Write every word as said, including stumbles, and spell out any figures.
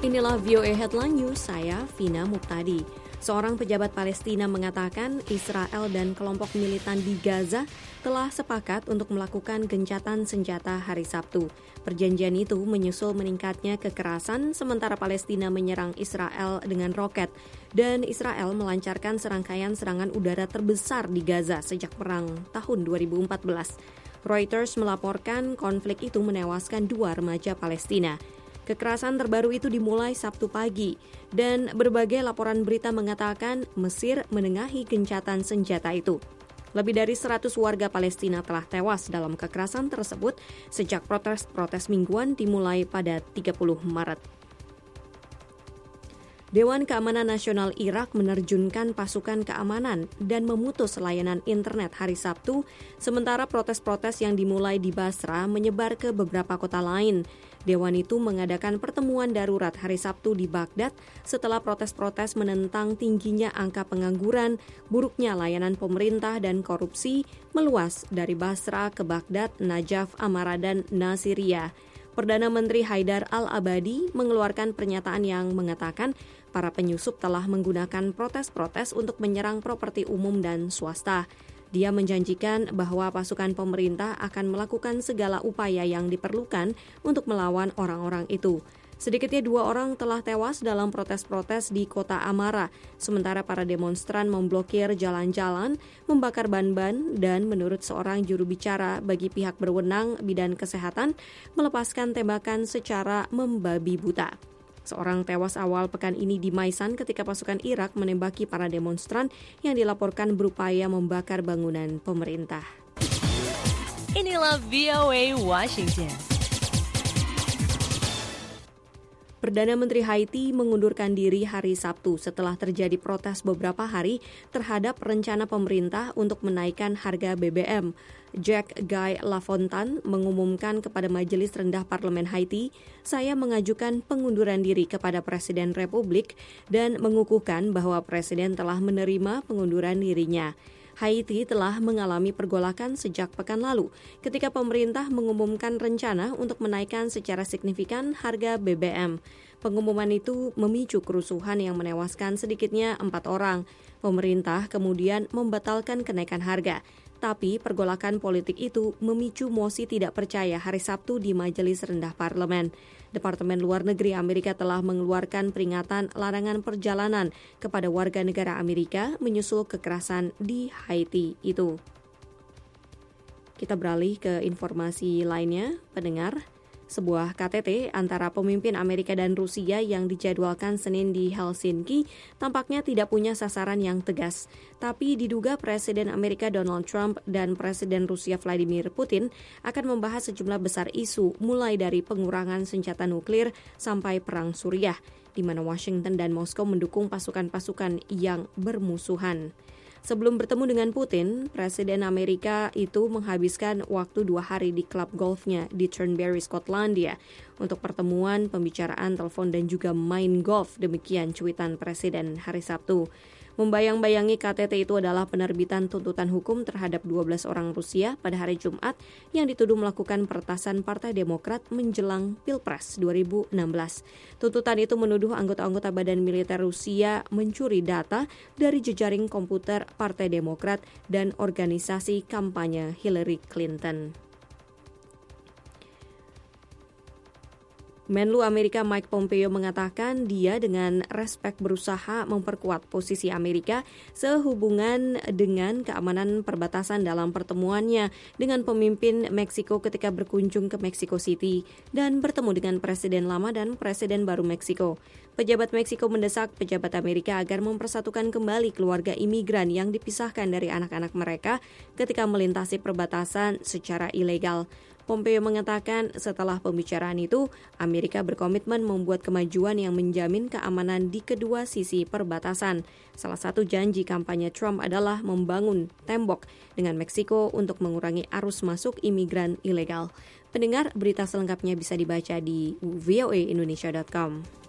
Inilah V O A Headline News, saya Vina Muhtadi. Seorang pejabat Palestina mengatakan Israel dan kelompok militan di Gaza telah sepakat untuk melakukan gencatan senjata hari Sabtu. Perjanjian itu menyusul meningkatnya kekerasan sementara Palestina menyerang Israel dengan roket dan Israel melancarkan serangkaian serangan udara terbesar di Gaza sejak perang tahun dua ribu empat belas. Reuters melaporkan konflik itu menewaskan dua remaja Palestina. Kekerasan terbaru itu dimulai Sabtu pagi dan berbagai laporan berita mengatakan Mesir menengahi gencatan senjata itu. Lebih dari seratus warga Palestina telah tewas dalam kekerasan tersebut sejak protes-protes mingguan dimulai pada tiga puluh Maret. Dewan Keamanan Nasional Irak menerjunkan pasukan keamanan dan memutus layanan internet hari Sabtu, sementara protes-protes yang dimulai di Basra menyebar ke beberapa kota lain. Dewan itu mengadakan pertemuan darurat hari Sabtu di Baghdad setelah protes-protes menentang tingginya angka pengangguran, buruknya layanan pemerintah dan korupsi meluas dari Basra ke Baghdad, Najaf, Amara, dan Nasiriyah. Perdana Menteri Haidar Al-Abadi mengeluarkan pernyataan yang mengatakan para penyusup telah menggunakan protes-protes untuk menyerang properti umum dan swasta. Dia menjanjikan bahwa pasukan pemerintah akan melakukan segala upaya yang diperlukan untuk melawan orang-orang itu. Sedikitnya dua orang telah tewas dalam protes-protes di kota Amara, sementara para demonstran memblokir jalan-jalan, membakar ban-ban, dan menurut seorang juru bicara bagi pihak berwenang bidang kesehatan, melepaskan tembakan secara membabi buta. Seorang tewas awal pekan ini di Maisan ketika pasukan Irak menembaki para demonstran yang dilaporkan berupaya membakar bangunan pemerintah. Inilah V O A Washington. Perdana Menteri Haiti mengundurkan diri hari Sabtu setelah terjadi protes beberapa hari terhadap rencana pemerintah untuk menaikkan harga B B M. Jack Guy Lafontaine mengumumkan kepada Majelis Rendah Parlemen Haiti, saya mengajukan pengunduran diri kepada Presiden Republik dan mengukuhkan bahwa Presiden telah menerima pengunduran dirinya. Haiti telah mengalami pergolakan sejak pekan lalu ketika pemerintah mengumumkan rencana untuk menaikkan secara signifikan harga B B M. Pengumuman itu memicu kerusuhan yang menewaskan sedikitnya empat orang. Pemerintah kemudian membatalkan kenaikan harga. Tapi pergolakan politik itu memicu mosi tidak percaya hari Sabtu di Majelis Rendah Parlemen. Departemen Luar Negeri Amerika telah mengeluarkan peringatan larangan perjalanan kepada warga negara Amerika menyusul kekerasan di Haiti itu. Kita beralih ke informasi lainnya, pendengar. Sebuah K T T antara pemimpin Amerika dan Rusia yang dijadwalkan Senin di Helsinki tampaknya tidak punya sasaran yang tegas. Tapi diduga Presiden Amerika Donald Trump dan Presiden Rusia Vladimir Putin akan membahas sejumlah besar isu mulai dari pengurangan senjata nuklir sampai perang Suriah, di mana Washington dan Moskow mendukung pasukan-pasukan yang bermusuhan. Sebelum bertemu dengan Putin, Presiden Amerika itu menghabiskan waktu dua hari di klub golfnya di Turnberry, Skotlandia untuk pertemuan, pembicaraan telepon dan juga main golf, demikian cuitan Presiden hari Sabtu. Membayang-bayangi K T T itu adalah penerbitan tuntutan hukum terhadap dua belas orang Rusia pada hari Jumat yang dituduh melakukan peretasan Partai Demokrat menjelang Pilpres dua ribu enam belas. Tuntutan itu menuduh anggota-anggota Badan Militer Rusia mencuri data dari jejaring komputer Partai Demokrat dan organisasi kampanye Hillary Clinton. Menlu Amerika Mike Pompeo mengatakan dia dengan respek berusaha memperkuat posisi Amerika sehubungan dengan keamanan perbatasan dalam pertemuannya dengan pemimpin Meksiko ketika berkunjung ke Mexico City dan bertemu dengan Presiden lama dan Presiden baru Meksiko. Pejabat Meksiko mendesak pejabat Amerika agar mempersatukan kembali keluarga imigran yang dipisahkan dari anak-anak mereka ketika melintasi perbatasan secara ilegal. Pompeo mengatakan setelah pembicaraan itu, Amerika berkomitmen membuat kemajuan yang menjamin keamanan di kedua sisi perbatasan. Salah satu janji kampanye Trump adalah membangun tembok dengan Meksiko untuk mengurangi arus masuk imigran ilegal. Pendengar, berita selengkapnya bisa dibaca di v o a indonesia dot com.